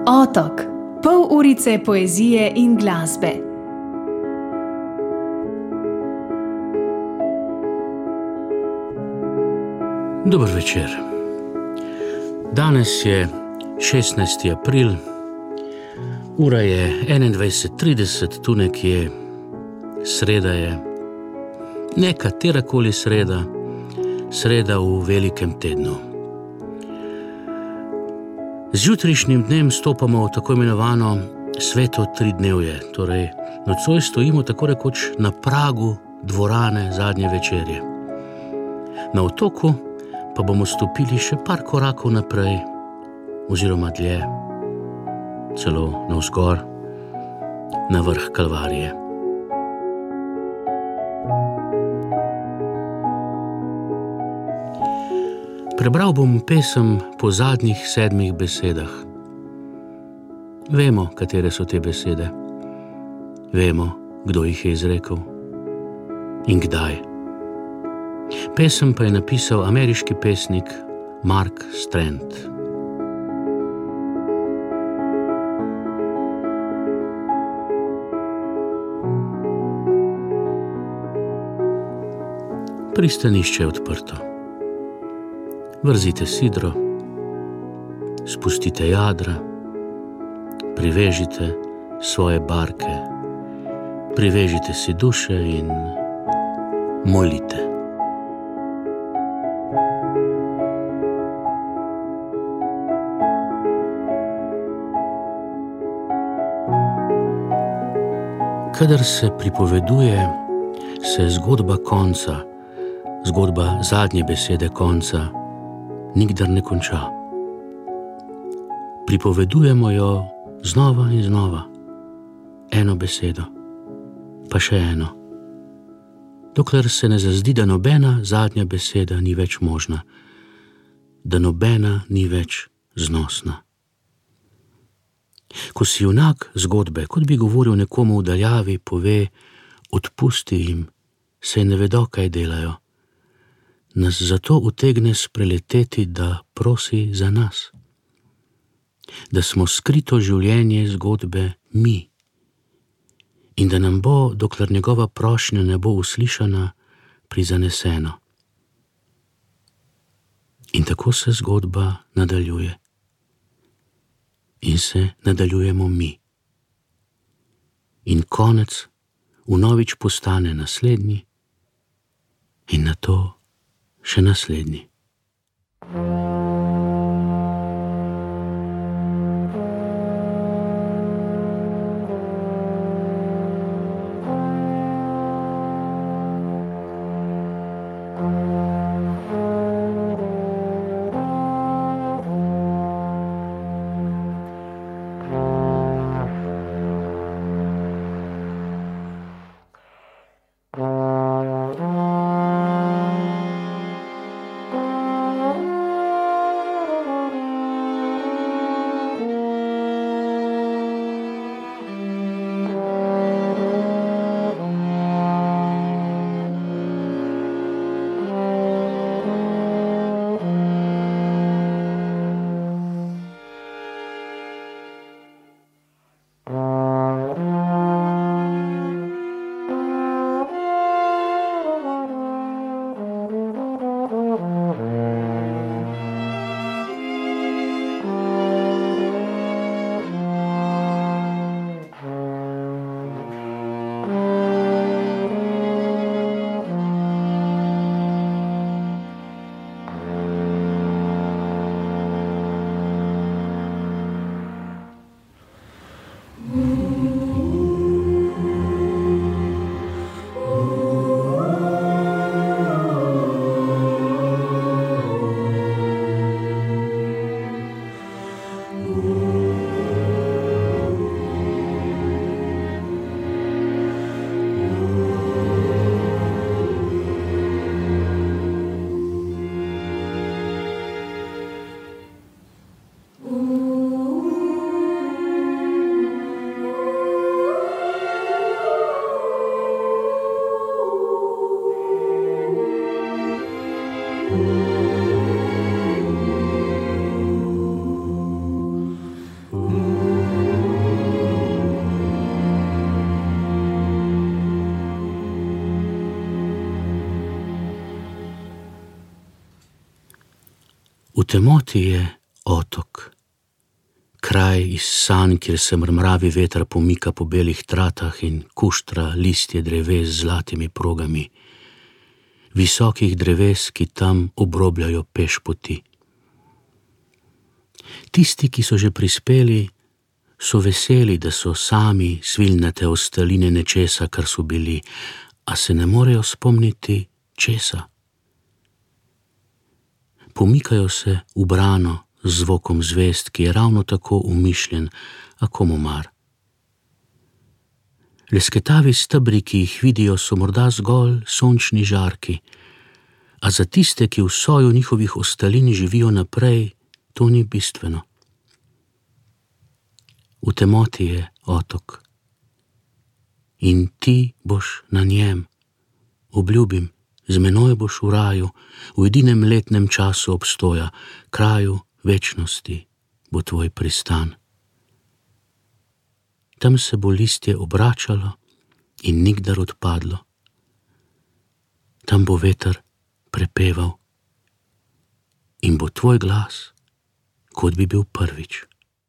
Otok, pol urice poezije in glasbe. Dober večer. Danes je 16. april, ura je 21:30, tu nekje, sreda je, ne katerakoli sreda, sreda v velikem tednu. Z jutrišnjim dnem stopamo v tako imenovano sveto tridnevje, torej nocoj stojimo tako rekoč na pragu dvorane zadnje večerje. Na otoku pa bomo stopili še par korakov naprej, oziroma dlje, celo navzgor, na vrh Kalvarije. Prebral bom pesem po zadnjih 7 besedah. Vemo, katere so te besede. Vemo, kdo jih je izrekel in kdaj. Pesem pa je napisal ameriški pesnik Mark Strand. Pristanišče je odprto. Vrzite sidro, spustite jadra, privežite svoje barke, privežite si duše in molite. Kadar se pripoveduje, se zgodba konca, zgodba zadnje besede konca, nikdar ne konča. Pripovedujemo jo znova in znova, eno besedo, pa še eno, dokler se ne zazdi, da nobena zadnja beseda ni več možna, da nobena ni več znosna. Ko si junak zgodbe, kot bi govoril nekomu v daljavi, pove, odpusti jim, saj ne vedo, kaj delajo, nas zato utegne spreleteti, da prosi za nas, da smo skrito življenje zgodbe mi in da nam bo, dokler njegova prošnja ne bo uslišana, prizaneseno. In tako se zgodba nadaljuje. In se nadaljujemo mi. In konec vnovič postane naslednji in nato še naslednji. V temoti je otok, kraj iz sanj, kjer se mrmravi veter pomika po belih tratah in kuštra listje dreves z zlatimi progami, visokih dreves, ki tam obrobljajo pešpoti. Tisti, ki so že prispeli, so veseli, da so sami svilnate ostaline nečesa, kar so bili, a se ne morejo spomniti česa. Pomikajo se ubrano z zvokom zvezd, ki je ravno tako umišljen, a komu mar. Lesketavi stebri, ki jih vidijo, so morda zgolj sončni žarki, a za tiste, ki v soju njihovih ostalin živijo naprej, to ni bistveno. V temoti je otok in ti boš na njem, obljubim, z menoj boš v raju, v edinem letnem času obstoja, kraju večnosti bo tvoj pristan. Tam se bo listje obračalo in nikdar odpadlo. Tam bo veter prepeval in bo tvoj glas, kot bi bil prvič.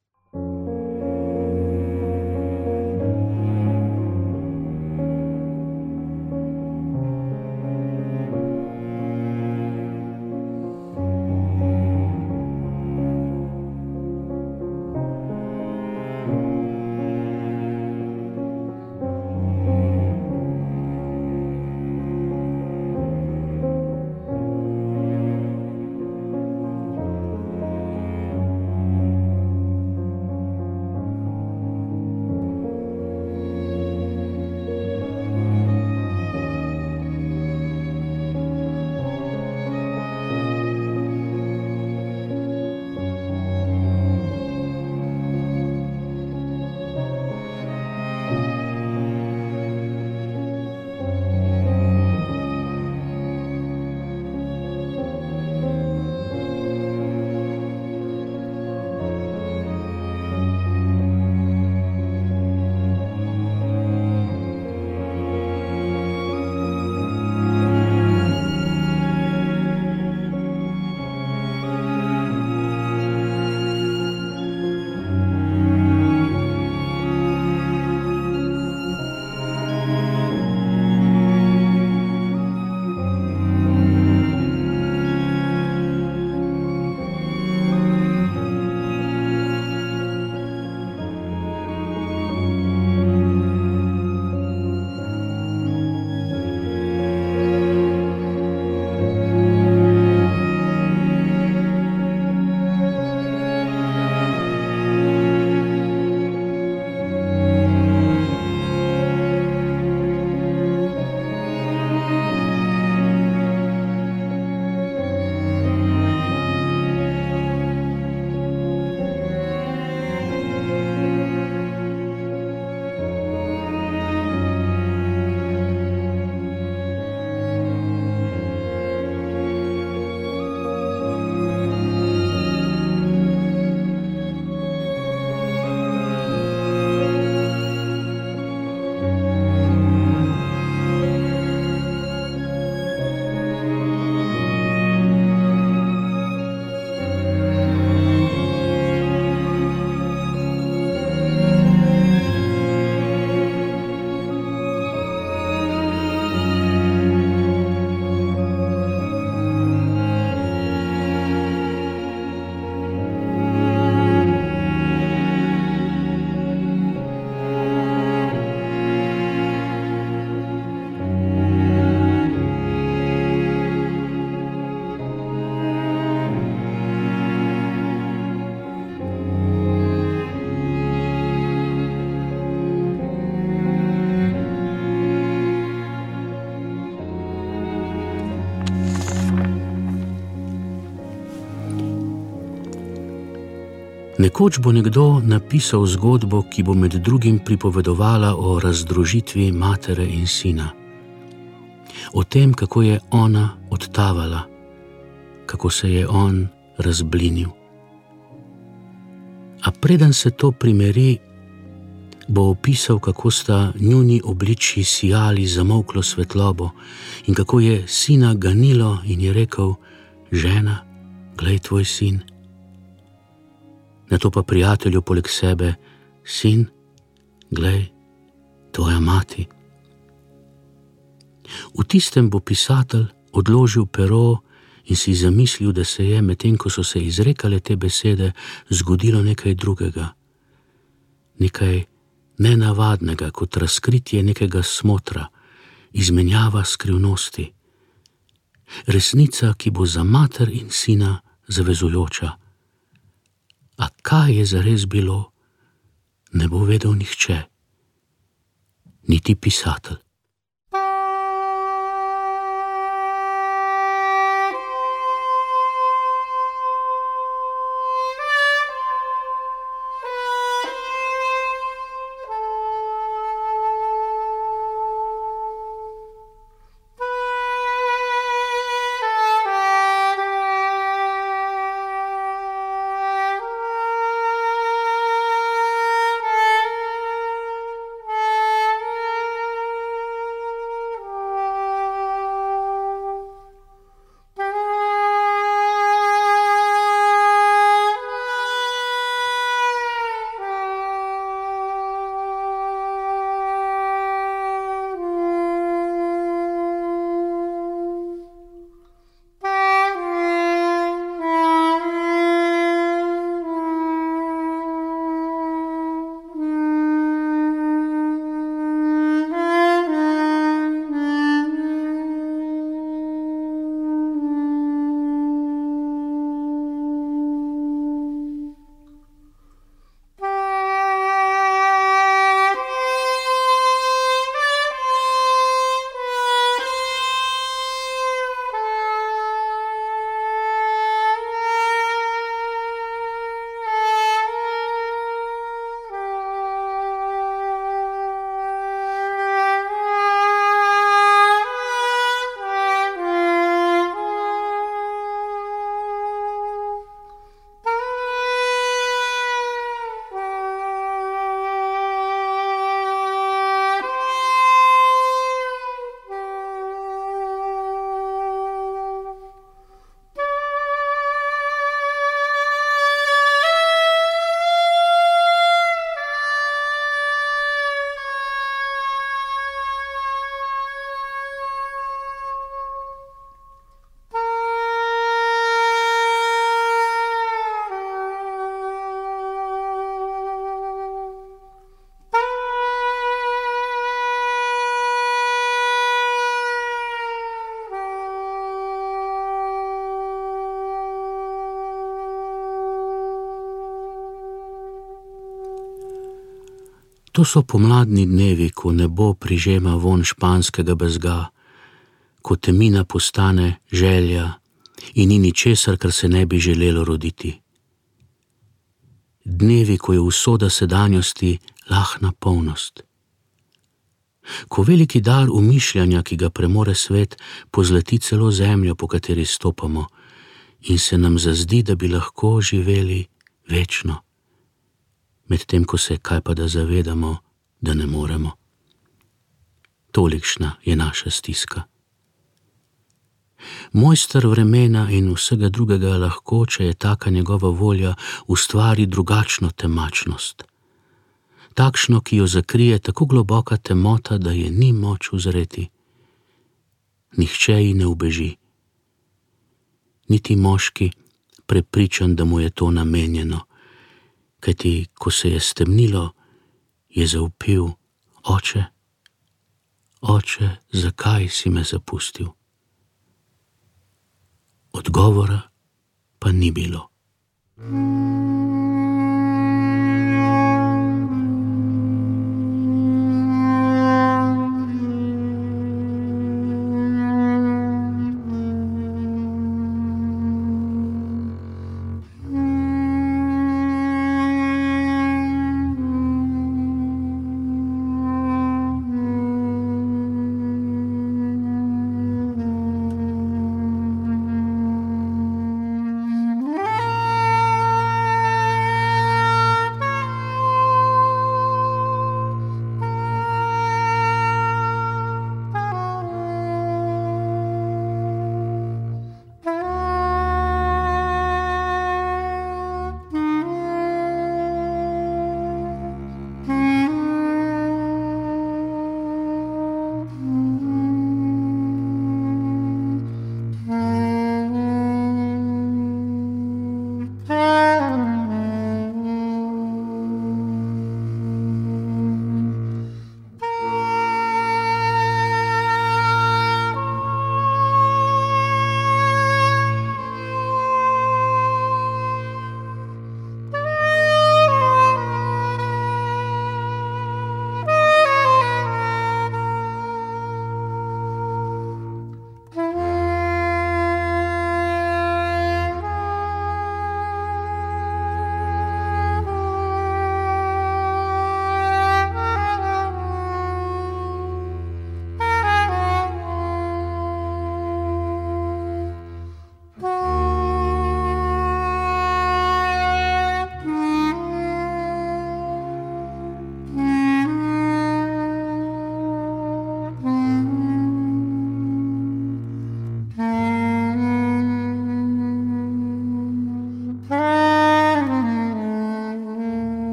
Nekoč bo nekdo napisal zgodbo, ki bo med drugim pripovedovala o razdružitvi matere in sina. O tem, kako je ona odtavala, kako se je on razblinil. A preden se to primeri, bo opisal, kako sta njuni obličji sijali zamolklo svetlobo in kako je sina ganilo in je rekel: žena, glej tvoj sin. Nato pa prijatelju poleg sebe, sin, glej tvoja mati. V tistem bo pisatelj odložil pero in si zamislil, da se je, medtem ko so se izrekale te besede, zgodilo nekaj drugega. Nekaj nenavadnega, kot razkritje nekega smotra, izmenjava skrivnosti. Resnica, ki bo za mater in sina zavezujoča. A kaj je zares bilo, ne bo vedel nihče, niti pisatelj. To so pomladni dnevi, ko nebo prižema vonj španskega bezga, ko temina postane želja in ni ničesar, kar se ne bi želelo roditi. Dnevi, ko je usoda sedanjosti lahna polnost. Ko veliki dar umišljanja, ki ga premore svet, pozlati celo zemljo, po kateri stopamo, in se nam zazdi, da bi lahko živeli večno, medtem ko se kajpada zavedamo, da ne moremo. Tolikšna je naša stiska. Mojster vremena in vsega drugega lahko, če je taka njegova volja, ustvari drugačno temačnost. Takšno, ki jo zakrije tako globoka temota, da je ni moč uzreti. Nihče ji ne ubeži. Niti moški, prepričan, da mu je to namenjeno, kajti, ko se je stemnilo, je zavpil: Oče, oče, zakaj si me zapustil? Odgovora pa ni bilo.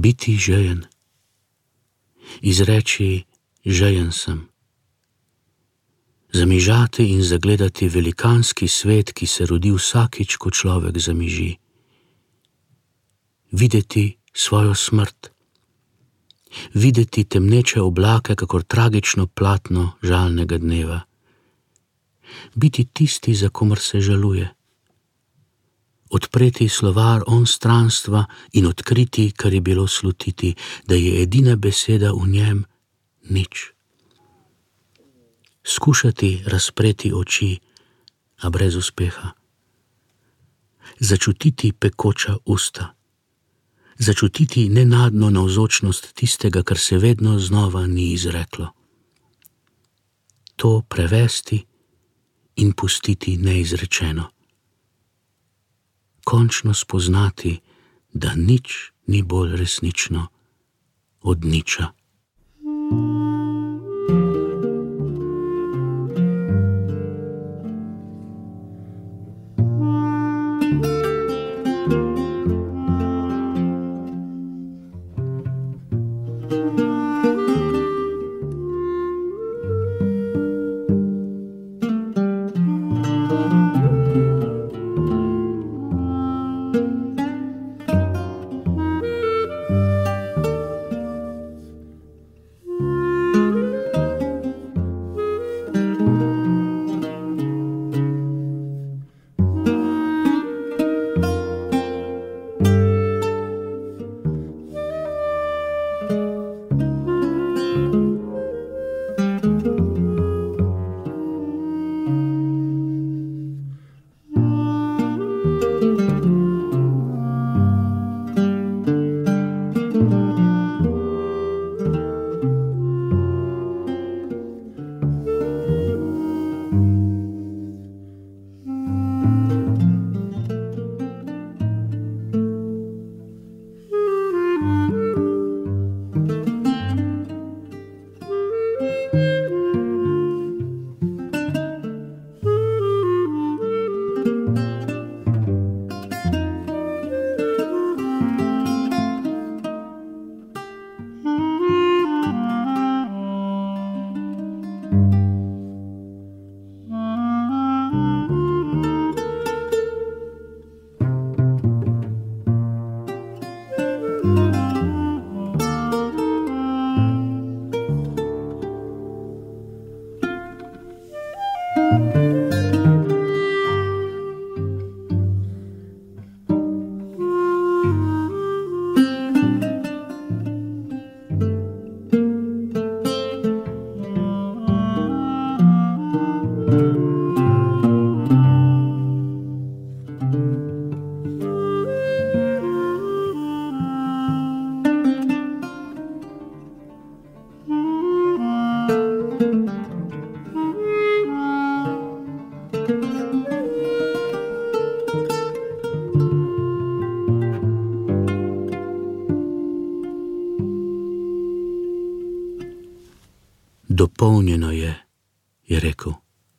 Biti žejen. Izreči, žejen sem. Zamižati in zagledati velikanski svet, ki se rodi vsakič, ko človek zamiži. Videti svojo smrt. Videti temneče oblake, kakor tragično platno žalnega dneva. Biti tisti, za komer se žaluje. Odpreti slovar onstranstva in odkriti, kar je bilo slutiti, da je edina beseda v njem nič. Skušati razpreti oči, a brez uspeha. Začutiti pekoča usta. Začutiti nenadno navzočnost tistega, kar se vedno znova ni izreklo. To prevesti in pustiti neizrečeno. Končno spoznati, da nič ni bolj resnično od niča. Dopolnjeno je rekel.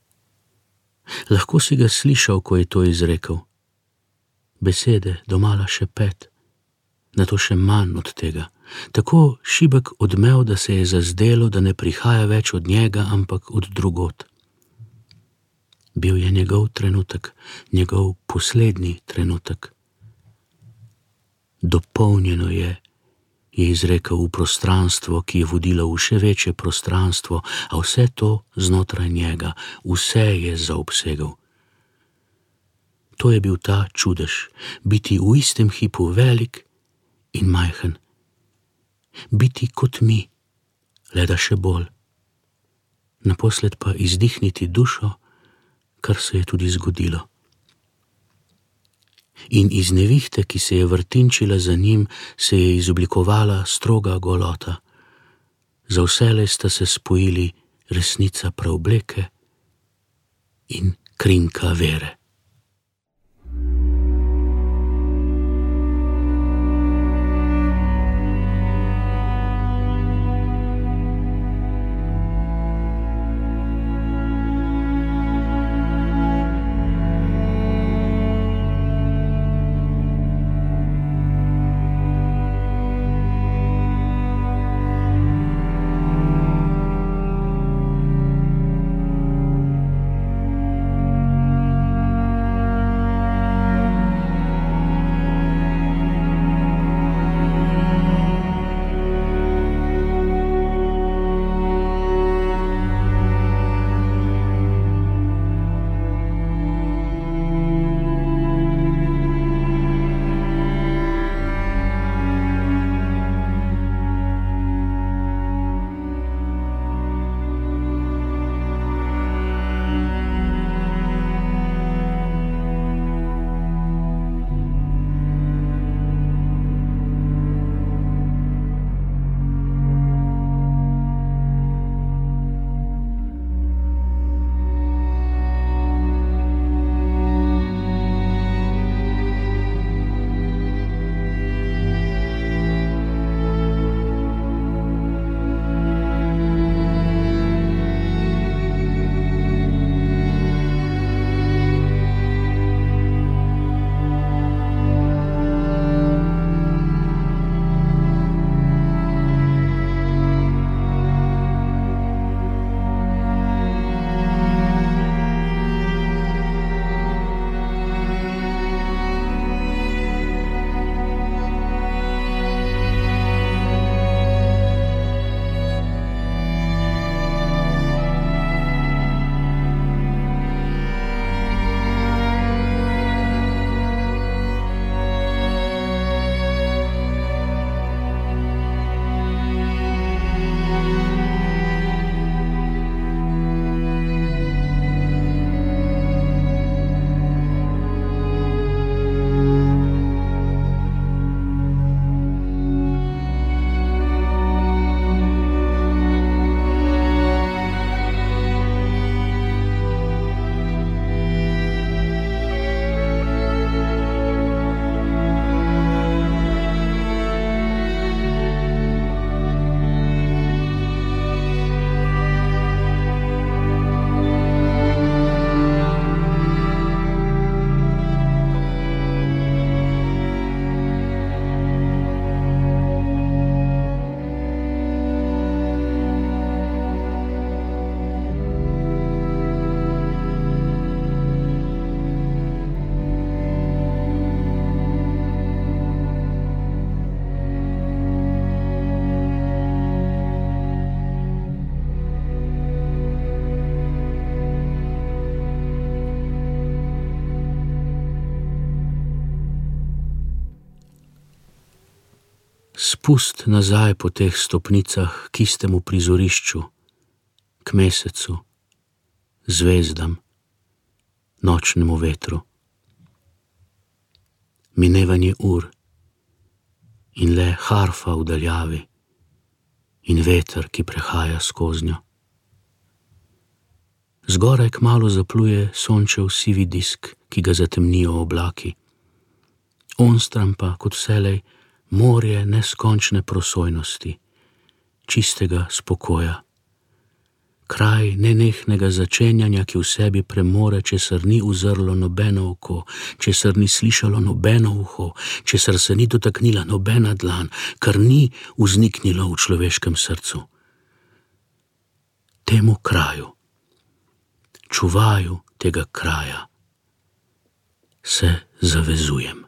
Lahko si ga slišal, ko je to izrekel. Besede, domala šepet, nato še manj od tega. Tako šibek odmev, da se je zazdelo, da ne prihaja več od njega, ampak od drugod. Bil je njegov trenutek, njegov poslednji trenutek. Dopolnjeno je izrekel v prostranstvo, ki je vodilo v še večje prostranstvo, a vse to znotraj njega, vse je zaobsegal. To je bil ta čudež, biti v istem hipu velik in majhen. Biti kot mi, le da še bolj. Naposled pa izdihniti dušo, kar se je tudi zgodilo. In iz nevihte, ki se je vrtinčila za njim, se je izoblikovala stroga golota. Za vselej sta se spojili resnica preobleke in krinka vere. spust nazaj po teh stopnicah k istemu prizorišču, k mesecu, zvezdam, nočnemu vetru. Minevanje ur in le harfa v daljavi in veter, ki prehaja skoznjo. Zgoraj kmalu zapluje sončev sivi disk, ki ga zatemnijo oblaki. Onstran pa, kot vselej, morje neskončne prosojnosti, čistega spokoja. Kraj nenehnega začenjanja, ki v sebi premore, česar ni uzrlo nobeno oko, česar ni slišalo nobeno uho, česar se ni dotaknila nobena dlan, kar ni vzniknilo v človeškem srcu. Temu kraju, čuvaju tega kraja, se zavezujem.